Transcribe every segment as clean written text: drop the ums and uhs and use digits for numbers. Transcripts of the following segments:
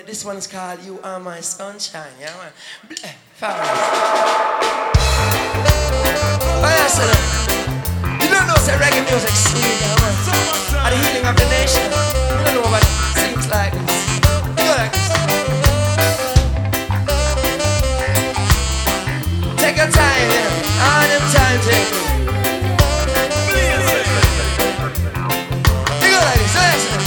This one's called You Are My Sunshine, yeah man. Fabulous. Oh yes, sir. You don't know say reggae music sweet, yeah man. And the healing of the nation. You don't know what it seems like this. You go like this. Take your time, yeah. All them time take. You go like this, oh yes, sir.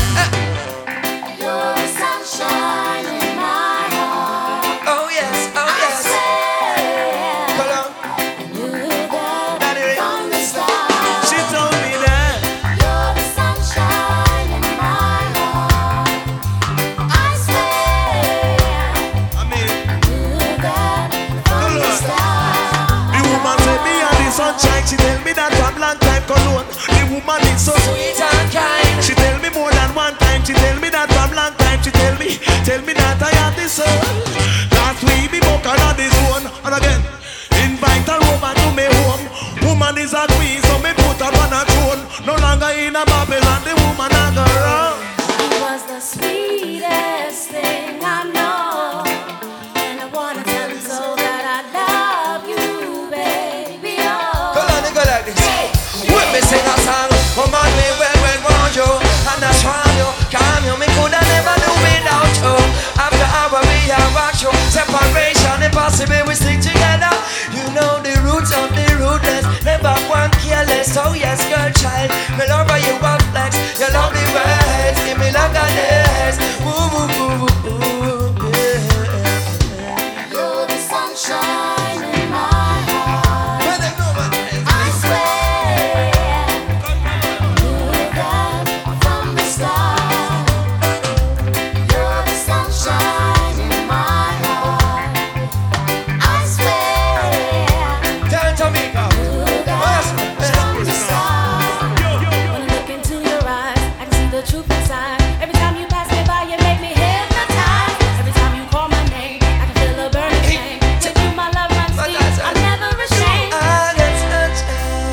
She tell me that one long time cologne. The woman is so sweet and kind. She tell me more than one time. She tell me that one long time. She tell me that I have the soul. Last week me book her on this one. And again, invite a woman to me home. Woman is a queen, so me put her on a throne. No longer in a Babylon, the woman I go wrong. It was the sweetest thing I know, and I wanna tell him so that I love you, baby. Oh. Go like this. When me sing a song, oh man, me well want you, and I swan you, calm you. Me coulda never do without you. After hour we have watch you. Separation impossible, we stick together. You know the roots of the rootless. Never one careless. So yes, girl, child, me love how you walk flex. You love the words, give me longer days. Woo woo woo woo woo. Yeah. You're the sunshine in my heart. Well, they know what it is. I swear, knew that from the start. You're the sunshine in my heart. I swear, Turn to me, girl. knew that from the start. When I look into your eyes, I can see the truth inside. Every time you pass me by, you make me hypnotized. Every time you call my name, I can feel a burning flame. With you, my love runs deep. I'm never ashamed. I get sunshine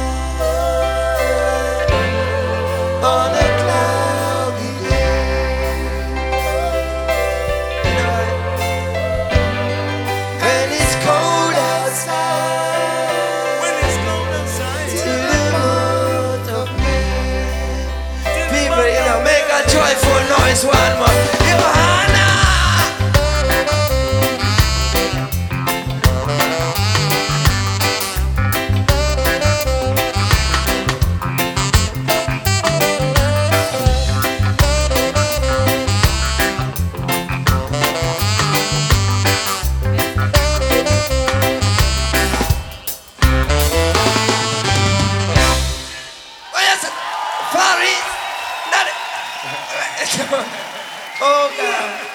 on a cloudy day. You know what? When it's cold outside, When it's cold outside, till the month of May. People, you know, make a joyful noise one more. Johanna! Oh yes, Faris, not it. Oh God.